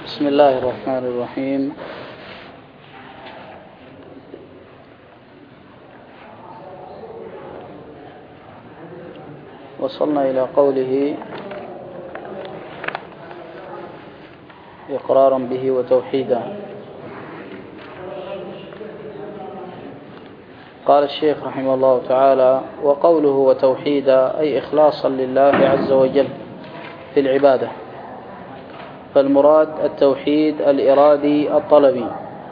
بسم الله الرحمن الرحيم. وصلنا إلى قوله إقرارا به وتوحيدا. قال الشيخ رحمه الله تعالى: وقوله وتوحيدا أي إخلاصا لله عز وجل في العبادة، فالمراد التوحيد الإرادي الطلبي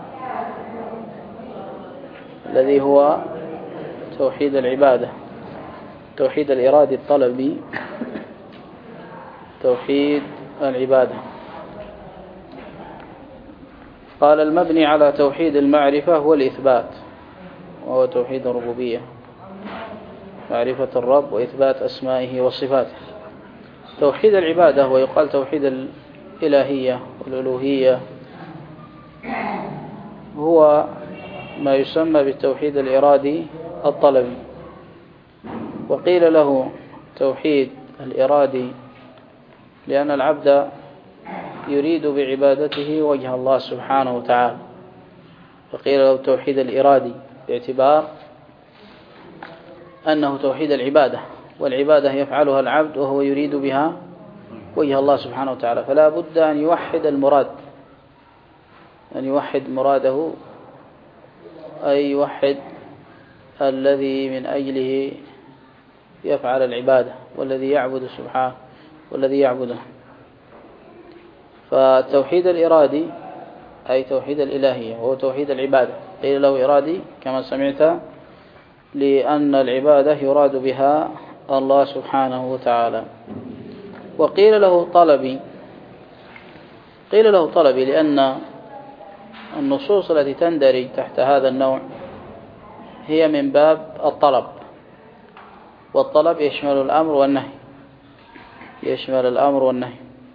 الذي هو توحيد العبادة، توحيد الإرادي الطلبي توحيد العبادة. قال: المبني على توحيد المعرفة هو الإثبات، وهو توحيد الربوبية، معرفة الرب وإثبات أسمائه وصفاته. توحيد العبادة ويقال توحيد الإلهية والألوهية هو ما يسمى بالتوحيد الإرادي الطلبي، وقيل له توحيد الإرادي لأن العبد يريد بعبادته وجه الله سبحانه وتعالى، فقيل له توحيد الإرادي باعتبار أنه توحيد العبادة، والعبادة يفعلها العبد وهو يريد بها وجه الله سبحانه وتعالى، فلا بد أن يوحد المراد، أن يوحد مراده، أي يوحد الذي من أجله يفعل العبادة والذي يعبد سبحانه والذي يعبده. فالتوحيد الإرادي أي توحيد الإلهية وهو توحيد العبادة، قيل له إرادي كما سمعت لأن العبادة يراد بها الله سبحانه وتعالى. وقيل له طلبي، قيل له طلبي لأن النصوص التي تندرج تحت هذا النوع هي من باب الطلب، والطلب يشمل الأمر والنهي، يشمل الأمر والنهي.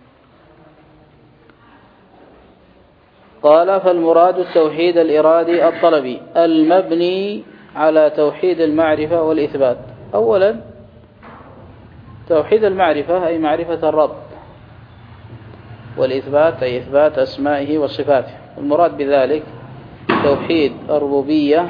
قال: فالمراد التوحيد الإرادي الطلبي المبني على توحيد المعرفة والإثبات. أولا توحيد المعرفة أي معرفة الرب، والإثبات أي إثبات أسمائه وصفاته. المراد بذلك توحيد الربوبية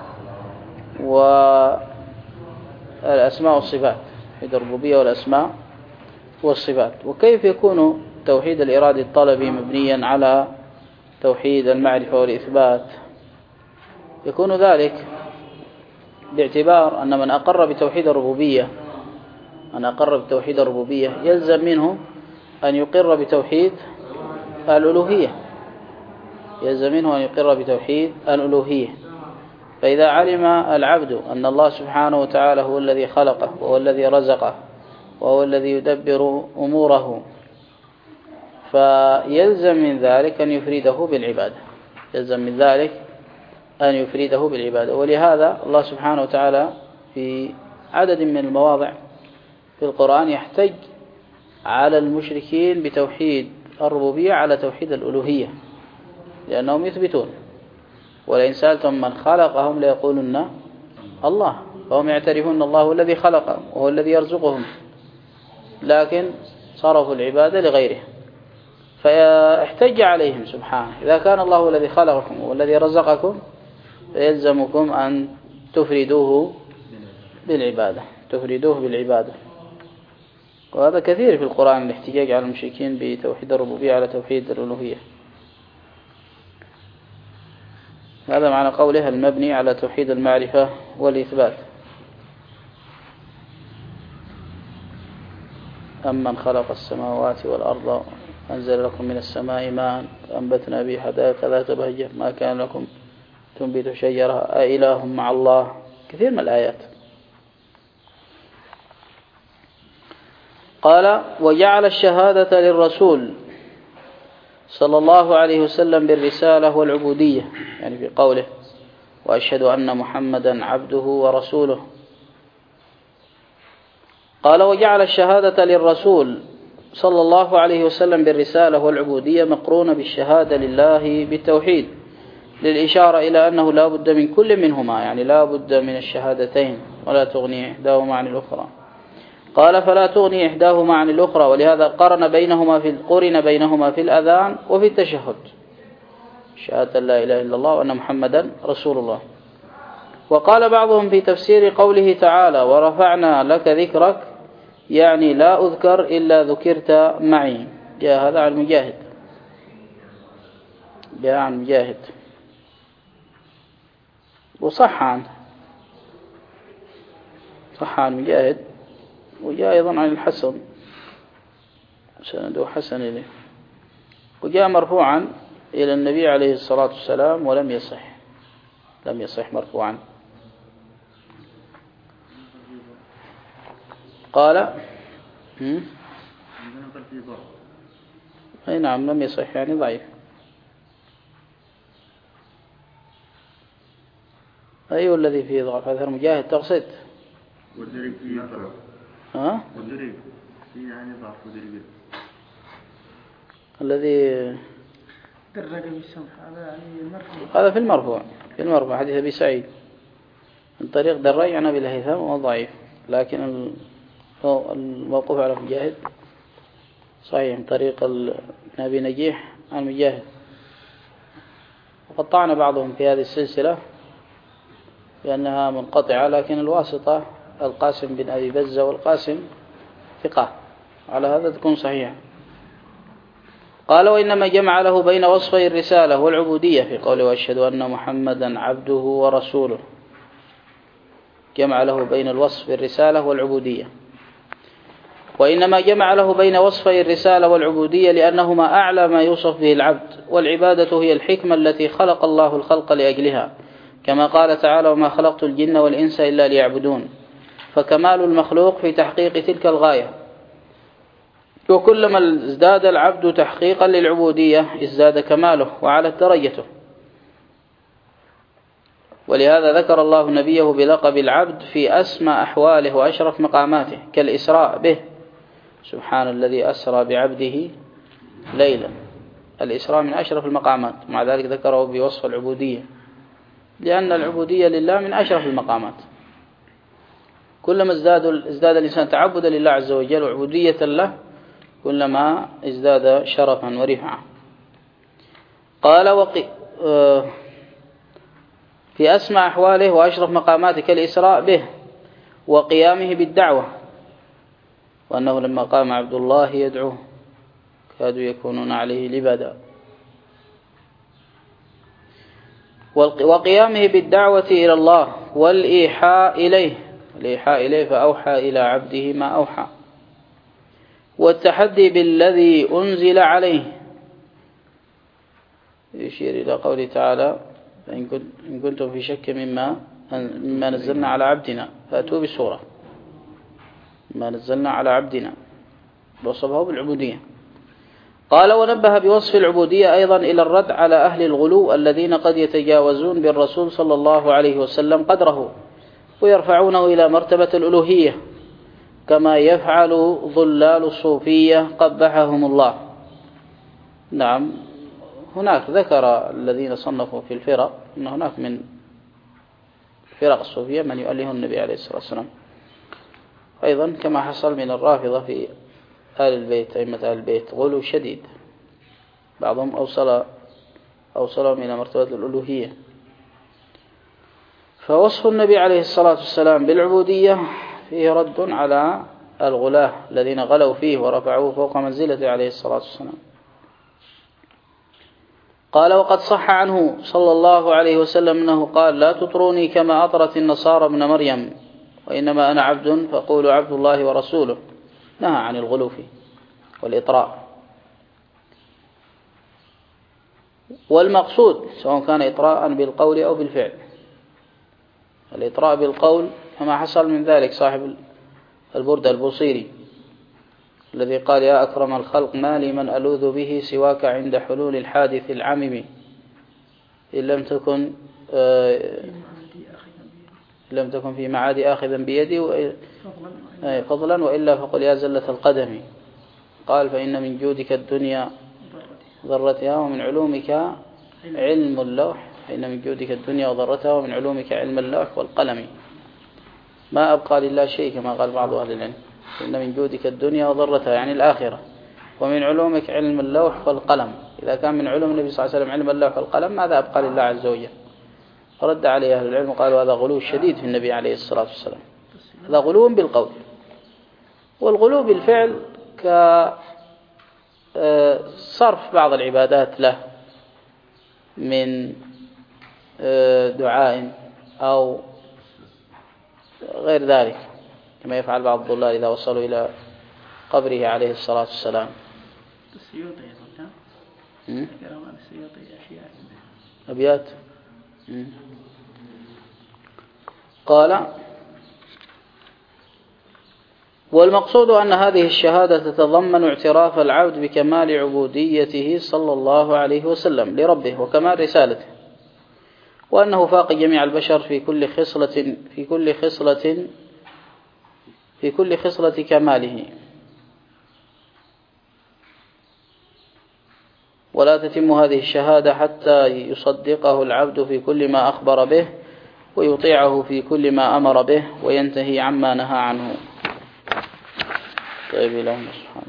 والأسماء والصفات، توحيد الربوبية والأسماء والصفات. وكيف يكون توحيد الإرادي الطلبي مبنيا على توحيد المعرفة والإثبات؟ يكون ذلك باعتبار أن من أقر بتوحيد الربوبية، من أقر بتوحيد الربوبية يلزم منه أن يقر بتوحيد الألوهية، يلزم منه أن يقر بتوحيد الألوهية. فإذا علم العبد أن الله سبحانه وتعالى هو الذي خلقه وهو الذي رزقه وهو الذي يدبر أموره، فيلزم من ذلك أن يفرده بالعبادة، يلزم من ذلك أن يفرده بالعبادة. ولهذا الله سبحانه وتعالى في عدد من المواضع في القرآن يحتج على المشركين بتوحيد الربوبية على توحيد الألوهية، لأنهم يثبتون: ولئن سألتم من خلقهم ليقولن الله، فهم يعترفون الله هو الذي خلقهم وهو الذي يرزقهم، لكن صرفوا العبادة لغيره. فاحتج عليهم سبحانه: إذا كان الله هو الذي خلقكم والذي رزقكم فيلزمكم أن تفردوه بالعبادة، تفردوه بالعبادة. وهذا كثير في القرآن الاحتجاج على المشركين بتوحيد الربوبية على توحيد الألوهية. هذا معنى قوله المبني على توحيد المعرفة والإثبات. أمن خلق السماوات والأرض أنزل لكم من السماء ماء فأنبتنا به حدائق ذات بهجة ما كان لكم تنبت شجرة أإله مع الله. كثير من الآيات. قال: وجعل الشهادة للرسول صلى الله عليه وسلم بالرسالة والعبودية، يعني في قوله: وأشهد أن محمدا عبده ورسوله. قال: وجعل الشهادة للرسول صلى الله عليه وسلم بالرسالة والعبودية مقرونة بالشهادة لله بالتوحيد، للإشارة إلى أنه لا بد من كل منهما، يعني لا بد من الشهادتين ولا تغني إحداهما عن الأخرى. قال فلا تغني إحداهما عن الأخرى، ولهذا قرن بينهما في الأذان وفي التشهد، شهادة لا إله إلا الله وأن محمدا رسول الله. وقال بعضهم في تفسير قوله تعالى ورفعنا لك ذكرك، يعني لا أذكر إلا ذكرت معي. جاء هذا عن مجاهد، جاء عن مجاهد وصح عنه، صح عن مجاهد، وجاء أيضا عن الحسن، سنده حسن إليه، وجاء مرفوعا إلى النبي عليه الصلاة والسلام ولم يصح، لم يصح مرفوعا. قال أي نعم لم يصح يعني ضعيف. أيوه الذي فيه ضعف؟ هذا مجاهد تقصد؟ ودرج فيه ضعف. ها؟ ودرج فيه يعني ضعف ودرج. الذي درج بالسمح هذا يعني المرفوع. هذا في المرفوع، في المرفوع حديث أبي سعيد من طريق درج عن أبي الهيثم وهو ضعيف، لكن الموقوف على مجاهد صحيح من طريق أبي نجيح عن مجاهد. وقد طعن بعضهم في هذه السلسلة لأنها منقطعة، لكن الواسطة القاسم بن أبي بزة، والقاسم ثقة، على هذا تكون صحيحة. قال وإنما جمع له بين وصفي الرسالة والعبودية في قوله وأشهد أن محمدا عبده ورسوله، جمع له بين الوصف الرسالة والعبودية. وإنما جمع له بين وصفي الرسالة والعبودية لأنهما أعلى ما يوصف به العبد، والعبادة هي الحكمة التي خلق الله الخلق لأجلها، كما قال تعالى وما خلقت الجن والإنس إلا ليعبدون، فكمال المخلوق في تحقيق تلك الغاية. وكلما ازداد العبد تحقيقا للعبودية ازداد كماله وعلت درجته. ولهذا ذكر الله نبيه بلقب العبد في أسمى أحواله وأشرف مقاماته، كالإسراء به، سبحان الذي أسرى بعبده ليلا. الإسراء من أشرف المقامات، مع ذلك ذكره بوصف العبودية، لأن العبودية لله من أشرف المقامات. كلما ازداد الإنسان تعبدا لله عز وجل وعبودية له، كلما ازداد شرفا ورفعا. قال في أسمى أحواله وأشرف مقاماته كالإسراء به وقيامه بالدعوة، وأنه لما قام عبد الله يدعوه كادوا يكونون عليه لبدا، وقيامه بالدعوة إلى الله والإيحاء إليه فأوحى إلى عبده ما أوحى، والتحدي بالذي أنزل عليه، يشير إلى قوله تعالى إن كنتم في شك مما نزلنا على عبدنا فأتوا بسورة ما نزلنا على عبدنا، وصفه بالعبودية. قال ونبه بوصف العبودية أيضا إلى الرد على أهل الغلو الذين قد يتجاوزون بالرسول صلى الله عليه وسلم قدره ويرفعونه إلى مرتبة الألوهية، كما يفعل ضلال الصوفية قبحهم الله. نعم، هناك ذكر الذين صنفوا في الفرق أن هناك من فرق الصوفية من يؤله النبي عليه الصلاة والسلام، أيضا كما حصل من الرافضة في آل البيت، أئمة آل البيت غلو شديد، بعضهم أوصلهم إلى مرتبة الألوهية. فوصف النبي عليه الصلاة والسلام بالعبودية فيه رد على الغلاة الذين غلوا فيه ورفعوه فوق منزلته عليه الصلاة والسلام. قال وقد صح عنه صلى الله عليه وسلم أنه قال لا تطروني كما أطرت النصارى ابن مريم، وإنما أنا عبد فقولوا عبد الله ورسوله، نهى عن الغلو والإطراء. والمقصود سواء كان إطراء بالقول أو بالفعل، الإطراء بالقول كما حصل من ذلك صاحب البردة البوصيري الذي قال يا أكرم الخلق ما لي من ألوذ به سواك عند حلول الحادث العمم، إن لم تكن في معادي آخذا بيدي فضلا وإلا فقل يا زلة القدم. قال فإن من جودك الدنيا ضرتها ومن علومك علم اللوح، فإن من جودك الدنيا وضرتها ومن علومك علم اللوح والقلم، ما أبقى لله شيء كما قال بعض أهل العلم. إن من جودك الدنيا وضرتها يعني الآخرة، ومن علومك علم اللوح والقلم. إذا كان من علوم النبي صلى الله عليه وسلم علم اللوح والقلم ماذا أبقى لله عز وجل؟ فرد عليه أهل العلم وقالوا هذا غلو شديد في النبي عليه الصلاة والسلام، هذا غلو بالقول، والغلو بالفعل كصرف بعض العبادات له من دعاء أو غير ذلك، كما يفعل بعض الضلال إذا وصلوا إلى قبره عليه الصلاة والسلام. السيوطي يقول كلام عن السيوطي أشياء أبيات. قال: والمقصود أن هذه الشهادة تتضمن اعتراف العبد بكمال عبوديته صلى الله عليه وسلم لربه وكمال رسالته، وأنه فاق جميع البشر في كل خصلة كماله، ولا تتم هذه الشهادة حتى يصدقه العبد في كل ما أخبر به، ويطيعه في كل ما أمر به، وينتهي عما نهى عنه. طيب، إلهنا سبحانه.